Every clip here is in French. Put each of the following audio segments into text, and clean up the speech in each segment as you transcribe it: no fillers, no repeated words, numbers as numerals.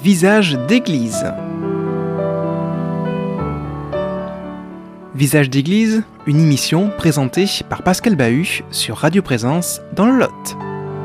Visage d'église. Visage d'église, une émission présentée par Pascal Bahut sur Radio Présence dans le Lot.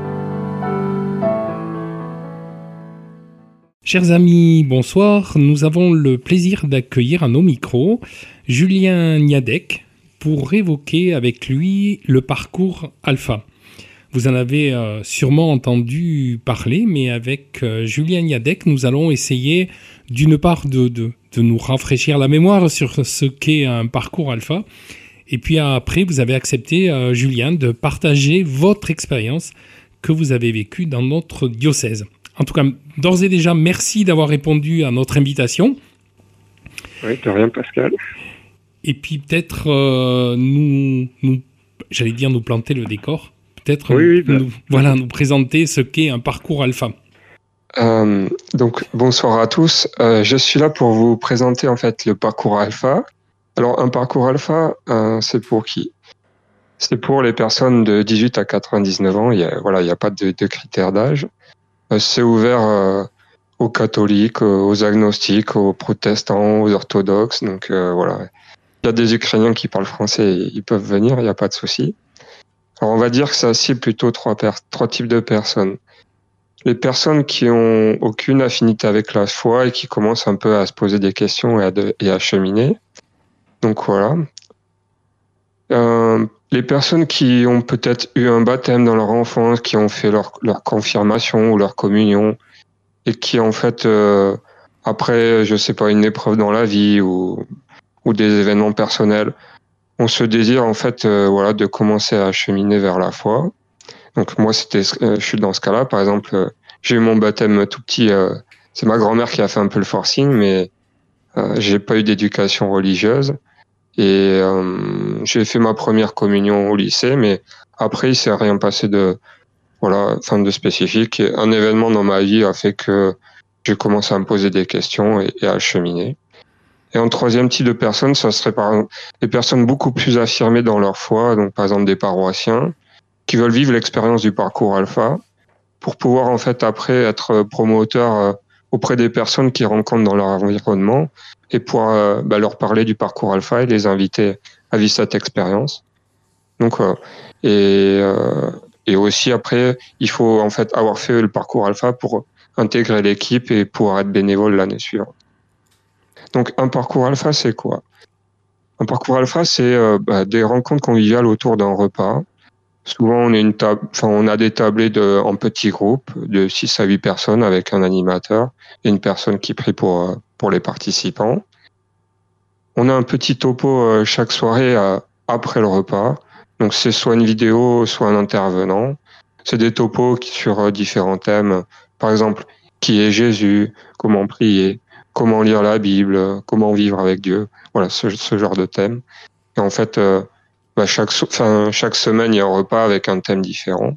Chers amis, bonsoir. Nous avons le plaisir d'accueillir à nos micros Julien Niadek pour évoquer avec lui le parcours Alpha. Vous en avez sûrement entendu parler, mais avec Julien Niadek, nous allons essayer d'une part de nous rafraîchir la mémoire sur ce qu'est un parcours Alpha. Et puis après, vous avez accepté, Julien, de partager votre expérience que vous avez vécue dans notre diocèse. En tout cas, d'ores et déjà, merci d'avoir répondu à notre invitation. Oui, de rien, Pascal. Et puis peut-être nous planter le décor. Peut-être nous présenter ce qu'est un parcours Alpha. Donc bonsoir à tous. Je suis là pour vous présenter en fait le parcours Alpha. Alors un parcours Alpha, c'est pour qui ? C'est pour les personnes de 18 à 99 ans. Il y a pas de critères d'âge. C'est ouvert aux catholiques, aux agnostiques, aux protestants, aux orthodoxes. Donc voilà. Il y a des Ukrainiens qui parlent français, ils peuvent venir, il n'y a pas de souci. Alors on va dire que ça cible plutôt trois types de personnes. Les personnes qui ont aucune affinité avec la foi et qui commencent un peu à se poser des questions et à cheminer. Donc voilà. Les personnes qui ont peut-être eu un baptême dans leur enfance, qui ont fait leur confirmation ou leur communion et qui en fait après, je sais pas, une épreuve dans la vie ou des événements personnels, on se désire en fait de commencer à cheminer vers la foi. Donc moi je suis dans ce cas-là. Par exemple, j'ai eu mon baptême tout petit. C'est ma grand-mère qui a fait un peu le forcing, mais j'ai pas eu d'éducation religieuse et j'ai fait ma première communion au lycée. Mais après il s'est rien passé de spécifique. Et un événement dans ma vie a fait que j'ai commencé à me poser des questions et à cheminer. Et un troisième type de personnes, ça serait par exemple des personnes beaucoup plus affirmées dans leur foi, donc par exemple des paroissiens, qui veulent vivre l'expérience du parcours Alpha pour pouvoir en fait après être promoteurs auprès des personnes qu'ils rencontrent dans leur environnement et pouvoir leur parler du parcours Alpha et les inviter à vivre cette expérience. Donc et aussi après, il faut en fait avoir fait le parcours Alpha pour intégrer l'équipe et pouvoir être bénévole l'année suivante. Donc un parcours Alpha, c'est quoi ? Un parcours Alpha, c'est des rencontres conviviales autour d'un repas. Souvent, on a des tablées en petits groupes de 6 à 8 personnes avec un animateur et une personne qui prie pour les participants. On a un petit topo chaque soirée après le repas. Donc c'est soit une vidéo, soit un intervenant. C'est des topos sur différents thèmes. Par exemple, qui est Jésus ? Comment prier ? Comment lire la Bible, comment vivre avec Dieu, voilà ce genre de thème. Et en fait, chaque semaine il y a un repas avec un thème différent.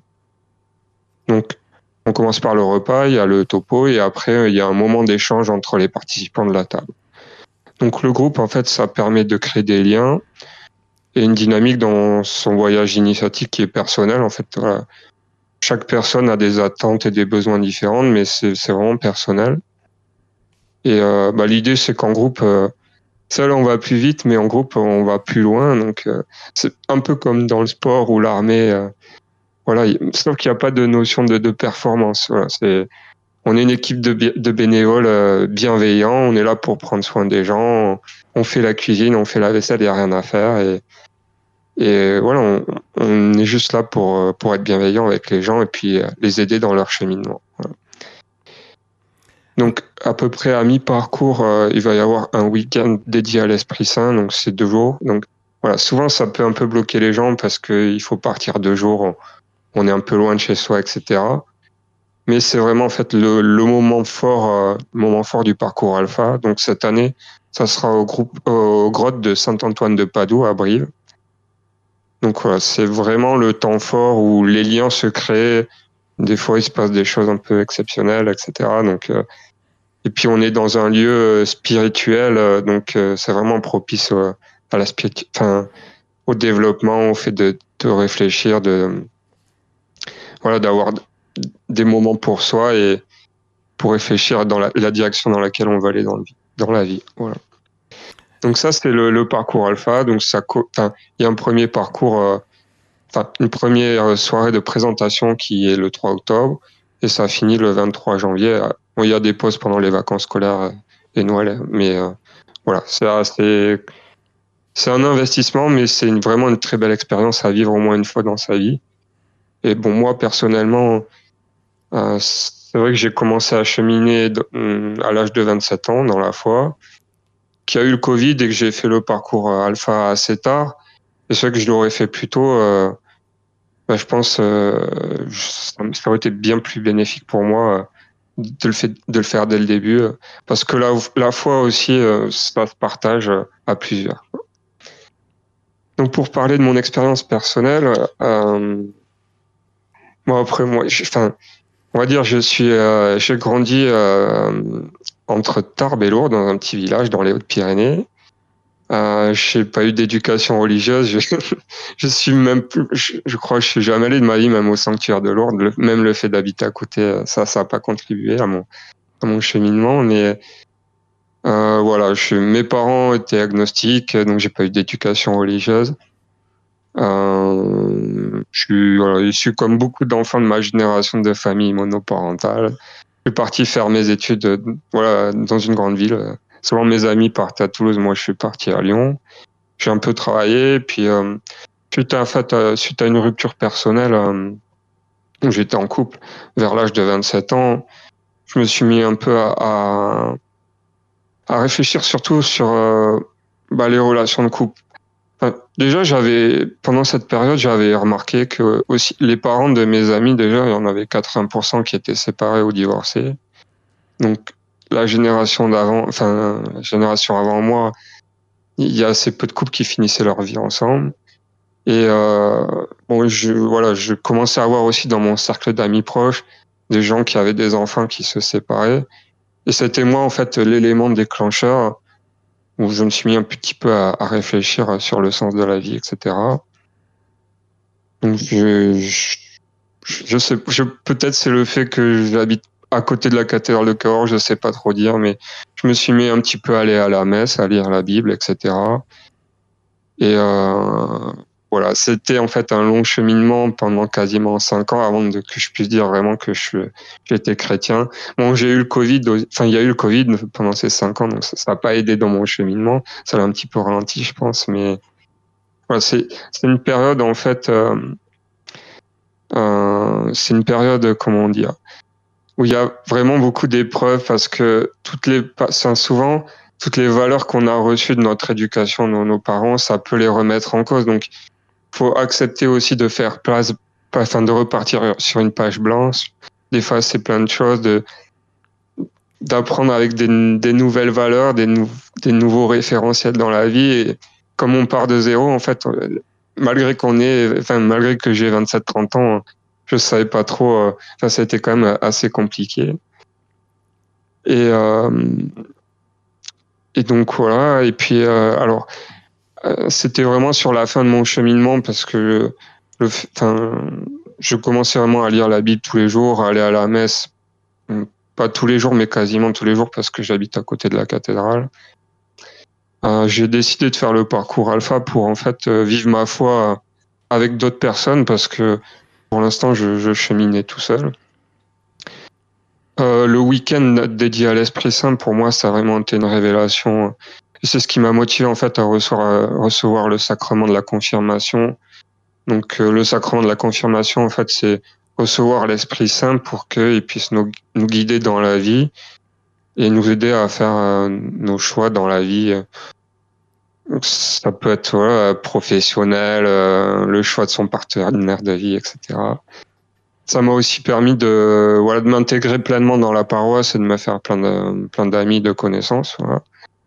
Donc on commence par le repas, il y a le topo et après il y a un moment d'échange entre les participants de la table. Donc le groupe en fait ça permet de créer des liens et une dynamique dans son voyage initiatique qui est personnel. En fait, voilà. Chaque personne a des attentes et des besoins différents, mais c'est vraiment personnel. Et l'idée, c'est qu'en groupe, seul on va plus vite, mais en groupe on va plus loin. Donc c'est un peu comme dans le sport ou l'armée. Sauf qu'il n'y a pas de notion de performance. Voilà, on est une équipe de bénévoles bienveillants. On est là pour prendre soin des gens. On fait la cuisine, on fait la vaisselle, il n'y a rien à faire. Et voilà, on est juste là pour être bienveillant avec les gens et puis les aider dans leur cheminement. Voilà. Donc, à peu près à mi-parcours, il va y avoir un week-end dédié à l'Esprit Saint, donc c'est 2 jours. Donc, voilà, souvent, ça peut un peu bloquer les gens parce qu'il faut partir 2 jours, on est un peu loin de chez soi, etc. Mais c'est vraiment, en fait, le moment fort du parcours Alpha. Donc, cette année, ça sera aux grottes de Saint-Antoine de Padoue, à Brive. Donc, voilà, c'est vraiment le temps fort où les liens se créent. Des fois, il se passe des choses un peu exceptionnelles, etc. Donc, et puis on est dans un lieu spirituel, donc c'est vraiment propice à au développement, au fait de réfléchir, d'avoir des moments pour soi et pour réfléchir dans la direction dans laquelle on va aller dans la vie. Voilà. Donc ça, c'est le parcours alpha. Donc il y a un premier parcours, une première soirée de présentation qui est le 3 octobre et ça finit le 23 janvier. Bon, il y a des pauses pendant les vacances scolaires et Noël, mais voilà, c'est un investissement, mais c'est vraiment une très belle expérience à vivre au moins une fois dans sa vie. Et bon, moi, personnellement, c'est vrai que j'ai commencé à cheminer à l'âge de 27 ans dans la foi, qu'il y a eu le Covid et que j'ai fait le parcours alpha assez tard. Et c'est vrai que je l'aurais fait plus tôt, je pense ça aurait été bien plus bénéfique pour moi de le faire dès le début, parce que la foi aussi, ça se partage à plusieurs. Donc pour parler de mon expérience personnelle, moi, on va dire, j'ai grandi entre Tarbes et Lourdes, dans un petit village dans les Hautes-Pyrénées. J'ai pas eu d'éducation religieuse. Je suis même plus, je crois que je suis jamais allé de ma vie, même au sanctuaire de Lourdes. Même le fait d'habiter à côté, ça a pas contribué à mon cheminement. Mais voilà, mes parents étaient agnostiques, donc j'ai pas eu d'éducation religieuse. Je suis comme beaucoup d'enfants de ma génération de famille monoparentale. Je suis parti faire mes études, dans une grande ville. Souvent mes amis partent à Toulouse, moi je suis parti à Lyon. J'ai un peu travaillé, puis suite à une rupture personnelle, où j'étais en couple vers l'âge de 27 ans, je me suis mis un peu à réfléchir surtout sur les relations de couple. Déjà, pendant cette période, j'avais remarqué que aussi les parents de mes amis, déjà, il y en avait 80% qui étaient séparés ou divorcés. Donc, la génération avant moi, il y a assez peu de couples qui finissaient leur vie ensemble. Et je commençais à voir aussi dans mon cercle d'amis proches des gens qui avaient des enfants qui se séparaient. Et c'était moi, en fait, l'élément déclencheur où je me suis mis un petit peu à réfléchir sur le sens de la vie, etc. Donc je sais, peut-être c'est le fait que j'habite à côté de la cathédrale de Cahors, je sais pas trop dire, mais je me suis mis un petit peu à aller à la messe, à lire la Bible, etc. Et voilà, c'était en fait un long cheminement pendant quasiment 5 ans avant que je puisse dire vraiment que j'étais chrétien. Bon, il y a eu le Covid pendant ces 5 ans, donc ça n'a pas aidé dans mon cheminement. Ça l'a un petit peu ralenti, je pense, mais voilà, c'est une période en fait, c'est une période, comment dire, où il y a vraiment beaucoup d'épreuves parce que souvent toutes les valeurs qu'on a reçues de notre éducation, de nos parents, ça peut les remettre en cause. Donc faut accepter aussi de faire place, de repartir sur une page blanche, d'effacer plein de choses, d'apprendre avec des nouvelles valeurs, des nouveaux référentiels dans la vie. Et comme on part de zéro, en fait, malgré que j'ai 27-30 ans, je savais pas trop, ça a été quand même assez compliqué. Et donc voilà, et puis c'était vraiment sur la fin de mon cheminement parce que je commençais vraiment à lire la Bible tous les jours, à aller à la messe, pas tous les jours, mais quasiment tous les jours parce que j'habite à côté de la cathédrale. J'ai décidé de faire le parcours alpha pour en fait vivre ma foi avec d'autres personnes parce que pour l'instant je cheminais tout seul. Le week-end dédié à l'Esprit Saint, pour moi, ça a vraiment été une révélation. Et c'est ce qui m'a motivé en fait à recevoir le sacrement de la confirmation. Donc le sacrement de la confirmation, en fait, c'est recevoir l'Esprit Saint pour qu'il puisse nous guider dans la vie et nous aider à faire nos choix dans la vie. Donc, ça peut être professionnel, le choix de son partenaire de vie, etc. Ça m'a aussi permis de m'intégrer pleinement dans la paroisse et de me faire plein d'amis, de connaissances. Voilà.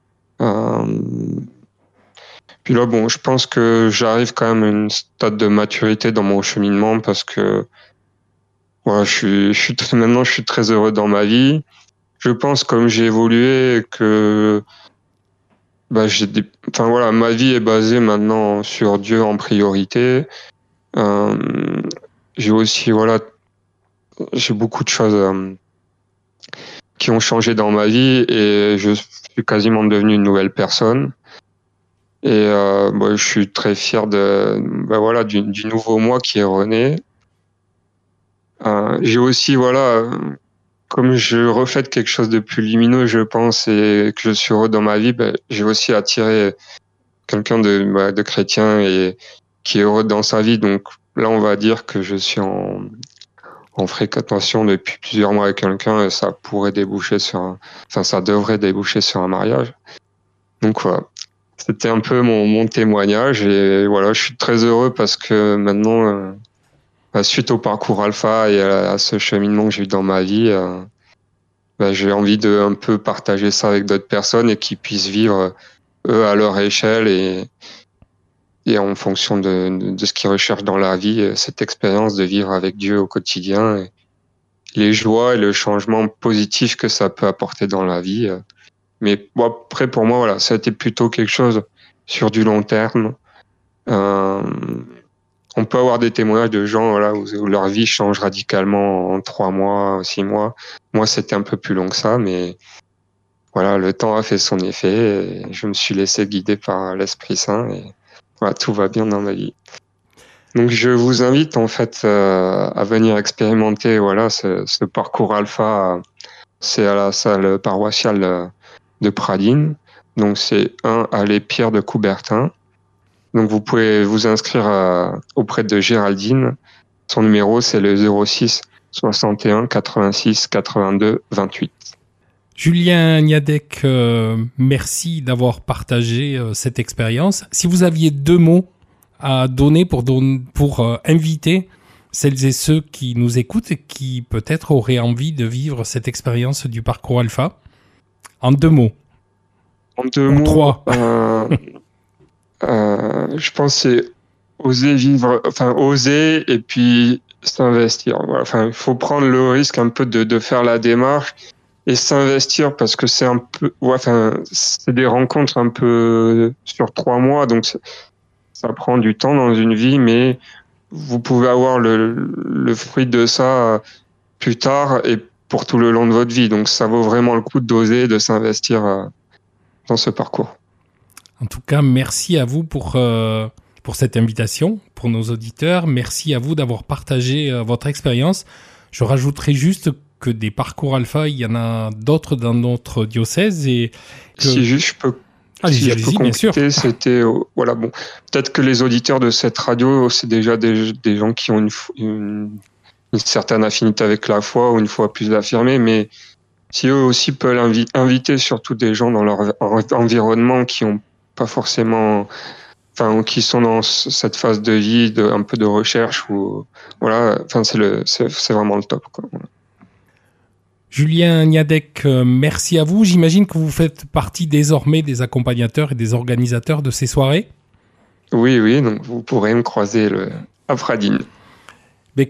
Puis là, bon, je pense que j'arrive quand même à une stade de maturité dans mon cheminement parce que maintenant, je suis très heureux dans ma vie. Je pense, comme j'ai évolué, que ma vie est basée maintenant sur Dieu en priorité. J'ai aussi, j'ai beaucoup de choses qui ont changé dans ma vie et je suis quasiment devenu une nouvelle personne. Et je suis très fier du nouveau moi qui est rené. J'ai aussi comme je reflète quelque chose de plus lumineux, je pense, et que je suis heureux dans ma vie, j'ai aussi attiré quelqu'un de chrétien et qui est heureux dans sa vie. Donc là, on va dire que je suis en fréquentation depuis plusieurs mois avec quelqu'un et ça devrait déboucher sur un mariage. Donc voilà. C'était un peu mon témoignage et voilà, je suis très heureux parce que maintenant, suite au parcours Alpha et à ce cheminement que j'ai eu dans ma vie, j'ai envie de un peu partager ça avec d'autres personnes et qu'ils puissent vivre eux à leur échelle et en fonction de ce qu'ils recherchent dans la vie, cette expérience de vivre avec Dieu au quotidien, et les joies et le changement positif que ça peut apporter dans la vie. Mais bon, après, pour moi, voilà, ça a été plutôt quelque chose sur du long terme. On peut avoir des témoignages de gens où leur vie change radicalement en 3 mois, 6 mois. Moi, c'était un peu plus long que ça, mais voilà, le temps a fait son effet. Et je me suis laissé guider par l'Esprit Saint et voilà, tout va bien dans ma vie. Donc, je vous invite en fait à venir expérimenter ce parcours Alpha. C'est à la salle paroissiale de Pradines. Donc, c'est allée Pierre de Coubertin. Donc, vous pouvez vous inscrire auprès de Géraldine. Son numéro, c'est le 06 61 86 82 28. Julien Niadek, merci d'avoir partagé cette expérience. Si vous aviez 2 mots à donner pour inviter celles et ceux qui nous écoutent et qui peut-être auraient envie de vivre cette expérience du parcours Alpha, en 2 mots. En 2 mots. 3. Je pense que c'est oser et puis s'investir. Voilà. Enfin, il faut prendre le risque un peu de faire la démarche et s'investir parce que c'est un peu, c'est des rencontres un peu sur 3 mois, donc ça prend du temps dans une vie, mais vous pouvez avoir le fruit de ça plus tard et pour tout le long de votre vie. Donc ça vaut vraiment le coup d'oser, de s'investir dans ce parcours. En tout cas, merci à vous pour cette invitation, pour nos auditeurs. Merci à vous d'avoir partagé votre expérience. Je rajouterai juste que des parcours Alpha, il y en a d'autres dans notre diocèse. Et que... Si juste je peux... Allez-y, bien sûr. C'était, peut-être que les auditeurs de cette radio, c'est déjà des gens qui ont une certaine affinité avec la foi ou une foi plus affirmée, mais si eux aussi peuvent inviter surtout des gens dans leur environnement qui ont pas forcément, qui sont dans cette phase de vie, un peu de recherche c'est vraiment le top, quoi. Voilà. Julien Niadek, merci à vous. J'imagine que vous faites partie désormais des accompagnateurs et des organisateurs de ces soirées. Oui, donc vous pourrez me croiser à Pradines.